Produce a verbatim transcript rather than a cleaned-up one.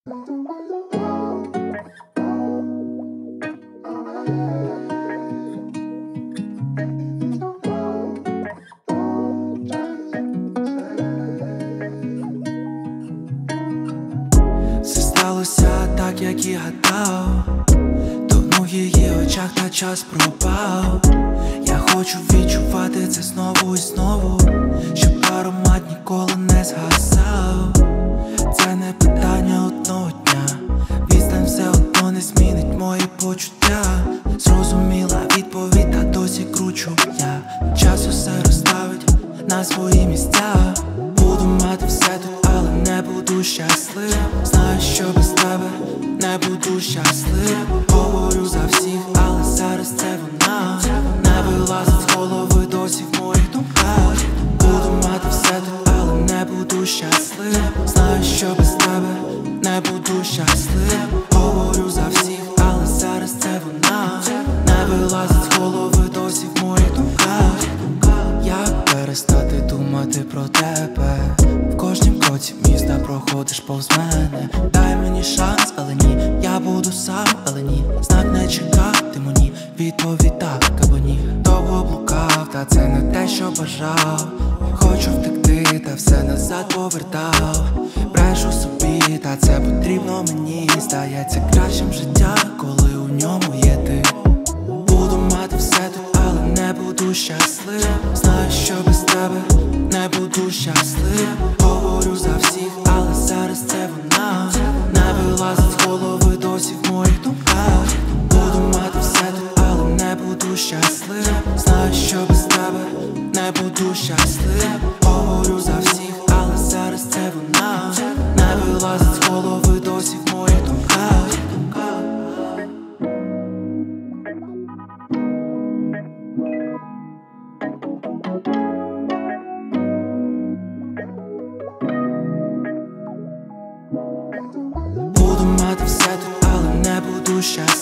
Все сталося так, як і гадав. Давно в її очах та час пропав. Я хочу відчувати це знову і знову, щоб аромат ніколи не згасав. Це не питання одного дня, відстань все одно не змінить мої почуття. Зрозуміла відповідь, та досі кручу я. Час усе розставить на свої місця. Буду мати все тут, але не буду щаслив. Знаю, що без тебе не буду щаслив. Говорю за всіх, але зараз це вона. Не вилазить з голови досі в моїх думках. Буду мати все тут, але не буду щаслив. Знаю, що без тебе не буду щаслив. Говорю за всіх, але зараз це вона. Не вилазить з голови досі в моїх думках. Як перестати думати про тебе? В кожнім кроці міста проходиш повз мене. Дай мені шанс, але ні, я буду сам, але ні. Знак не чекав, ти мені відповідь так або ні. Довго блукав, та це не те, що бажав. Хочу втекти, та все назад повертав. Брешу собі, та це потрібно мені. Здається кращим життя, коли у ньому є ти. Буду мати все тут, але не буду щаслив. Знаю, що без тебе не буду щаслив. Говорю за всіх, але зараз це вона. Не вилазить з голови досі в моїх думках. Буду мати все тут, але не буду щаслив. Знаю, що без тебе не буду щаслив. Говорю за всіх, але зараз це вона. Не вилазить з голови досі в моїх думках. Буду мати все тут, але не буду щаслив.